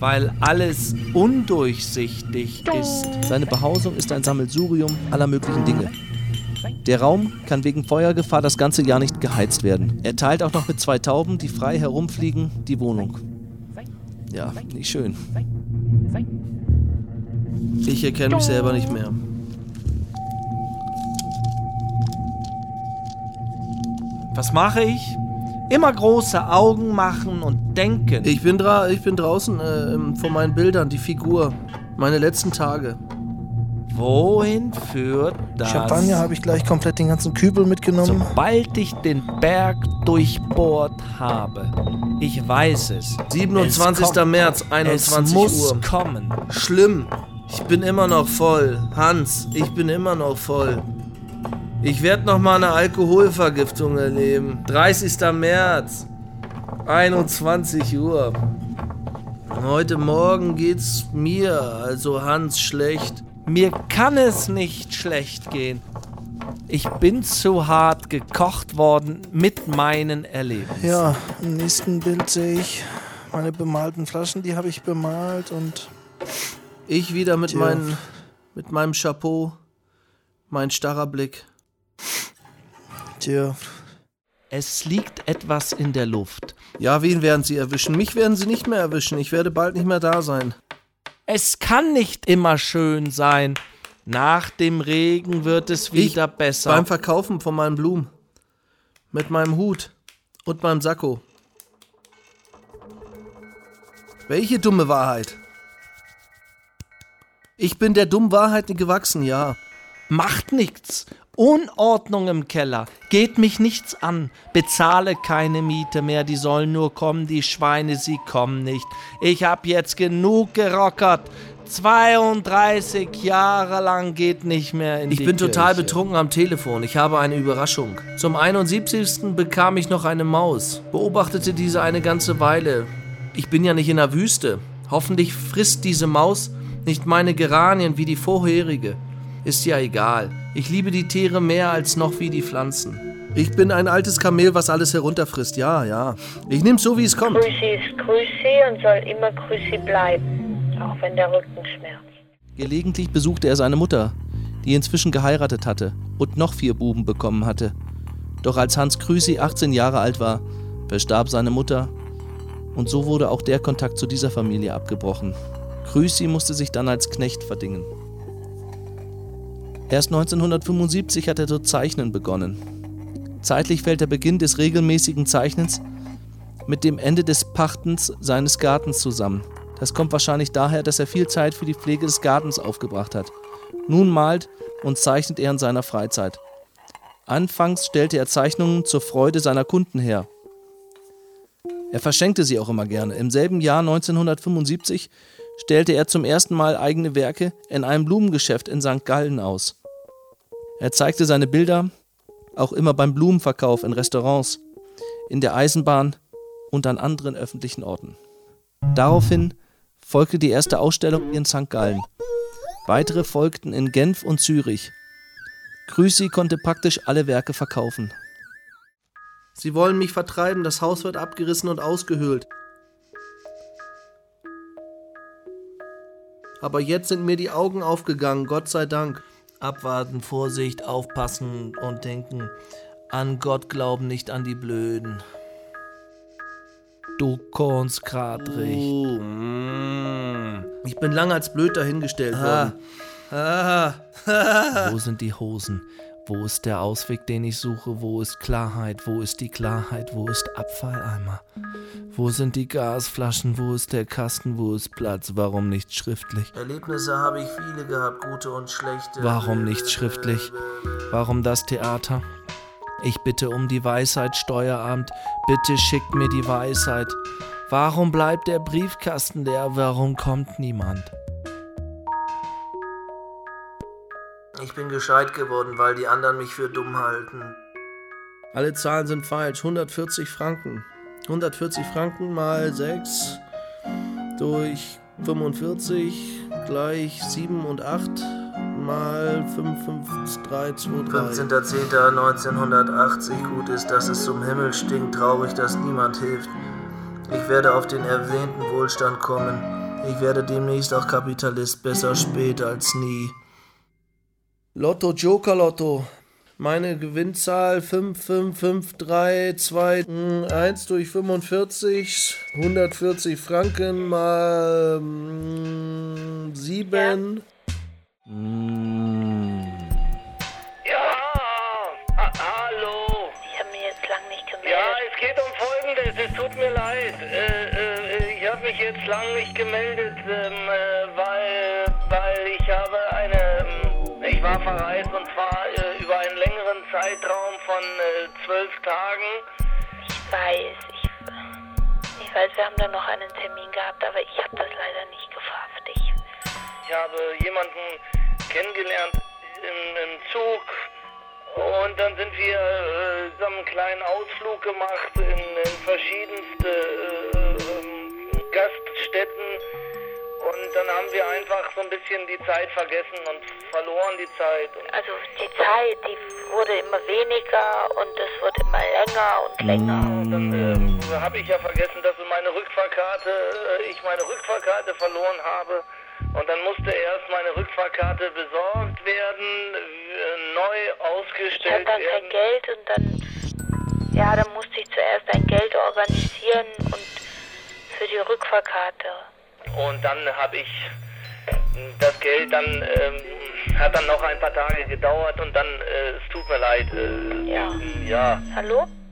weil alles undurchsichtig ist. Seine Behausung ist ein Sammelsurium aller möglichen Dinge. Der Raum kann wegen Feuergefahr das ganze Jahr nicht geheizt werden. Er teilt auch noch mit 2 Tauben, die frei herumfliegen, die Wohnung. Ja, nicht schön. Ich erkenne mich selber nicht mehr. Was mache ich? Immer große Augen machen und denken. Ich bin draußen vor meinen Bildern, die Figur. Meine letzten Tage. Wohin führt das? Champagner habe ich gleich komplett den ganzen Kübel mitgenommen. Sobald ich den Berg durchbohrt habe. Ich weiß es. 27. März, 21 Uhr. Es muss kommen. Schlimm. Ich bin immer noch voll. Hans, ich bin immer noch voll. Ich werde noch mal eine Alkoholvergiftung erleben. 30. März, 21 Uhr. Heute Morgen geht's mir, also Hans, schlecht. Mir kann es nicht schlecht gehen. Ich bin zu hart gekocht worden mit meinen Erlebnissen. Ja, im nächsten Bild sehe ich meine bemalten Flaschen, die habe ich bemalt und... Ich wieder mit meinem Chapeau, mein starrer Blick. Tja. Es liegt etwas in der Luft. Ja, wen werden sie erwischen? Mich werden sie nicht mehr erwischen. Ich werde bald nicht mehr da sein. Es kann nicht immer schön sein. Nach dem Regen wird es wieder besser. Beim Verkaufen von meinen Blumen. Mit meinem Hut und meinem Sakko. Welche dumme Wahrheit? Ich bin der dummen Wahrheit nicht gewachsen, ja. Macht nichts. Unordnung im Keller. Geht mich nichts an. Bezahle keine Miete mehr. Die sollen nur kommen, die Schweine, sie kommen nicht. Ich hab jetzt genug gerockert. 32 Jahre lang geht nicht mehr in die Ich bin total Kirche. betrunken am Telefon. Ich habe eine Überraschung. Zum 71. bekam ich noch eine Maus. Beobachtete diese eine ganze Weile. Ich bin ja nicht in der Wüste. Hoffentlich frisst diese Maus nicht meine Geranien wie die vorherige. Ist ja egal. Ich liebe die Tiere mehr als noch wie die Pflanzen. Ich bin ein altes Kamel, was alles herunterfrisst. Ja. Ich nehm's so, wie es kommt. Grüßi ist Grüßi und soll immer Grüßi bleiben, auch wenn der Rücken schmerzt. Gelegentlich besuchte er seine Mutter, die inzwischen geheiratet hatte und noch 4 Buben bekommen hatte. Doch als Hans Krüsi 18 Jahre alt war, verstarb seine Mutter und so wurde auch der Kontakt zu dieser Familie abgebrochen. Krüsi musste sich dann als Knecht verdingen. Erst 1975 hat er zu zeichnen begonnen. Zeitlich fällt der Beginn des regelmäßigen Zeichnens mit dem Ende des Pachtens seines Gartens zusammen. Das kommt wahrscheinlich daher, dass er viel Zeit für die Pflege des Gartens aufgebracht hat. Nun malt und zeichnet er in seiner Freizeit. Anfangs stellte er Zeichnungen zur Freude seiner Kunden her. Er verschenkte sie auch immer gerne. Im selben Jahr 1975 stellte er zum ersten Mal eigene Werke in einem Blumengeschäft in St. Gallen aus. Er zeigte seine Bilder auch immer beim Blumenverkauf in Restaurants, in der Eisenbahn und an anderen öffentlichen Orten. Daraufhin folgte die erste Ausstellung in St. Gallen. Weitere folgten in Genf und Zürich. Krüsi konnte praktisch alle Werke verkaufen. Sie wollen mich vertreiben, das Haus wird abgerissen und ausgehöhlt. Aber jetzt sind mir die Augen aufgegangen, Gott sei Dank. Abwarten, Vorsicht, aufpassen und denken. An Gott glauben, nicht an die Blöden. Du kannst grad recht. Ich bin lange als blöd dahingestellt worden. Wo sind die Hosen? Wo ist der Ausweg, den ich suche? Wo ist Klarheit? Wo ist die Klarheit? Wo ist Abfalleimer? Wo sind die Gasflaschen? Wo ist der Kasten? Wo ist Platz? Warum nicht schriftlich? Erlebnisse habe ich viele gehabt, gute und schlechte. Warum nicht schriftlich? Warum das Theater? Ich bitte um die Weisheit, Steueramt. Bitte schickt mir die Weisheit. Warum bleibt der Briefkasten leer? Warum kommt niemand? Ich bin gescheit geworden, weil die anderen mich für dumm halten. Alle Zahlen sind falsch. 140 Franken. 140 Franken mal 6 durch 45 gleich 7 und 8 mal 5, 5, 3, 2, 3. 15.10.1980. Gut ist, dass es zum Himmel stinkt. Traurig, dass niemand hilft. Ich werde auf den erwähnten Wohlstand kommen. Ich werde demnächst auch Kapitalist, besser spät als nie. Lotto, Joker Lotto. Meine Gewinnzahl 55532 durch 45, 140 Franken mal 7. Ja, hallo. Ich habe mich jetzt lang nicht gemeldet. Ja, es geht um Folgendes, es tut mir leid. Ich habe mich jetzt lang nicht gemeldet, weil ich habe ich war verreist und zwar über einen längeren Zeitraum von 12 Tagen. Ich weiß, wir haben da noch einen Termin gehabt, aber ich habe das leider nicht geschafft. Ich habe jemanden kennengelernt im Zug und dann sind wir haben einen kleinen Ausflug gemacht in verschiedenste Gaststätten und dann haben wir einfach so ein bisschen die Zeit vergessen und verloren die Zeit. Also die Zeit, die wurde immer weniger und es wird immer länger und länger. Und dann habe ich ja vergessen, dass ich meine Rückfahrkarte verloren habe. Und dann musste erst meine Rückfahrkarte besorgt werden, neu ausgestellt werden. Ich hatte dann kein Geld und dann musste ich zuerst ein Geld organisieren und für die Rückfahrkarte. Und dann habe ich das Geld hat dann noch ein paar Tage gedauert und dann, es tut mir leid. Ja. Hallo?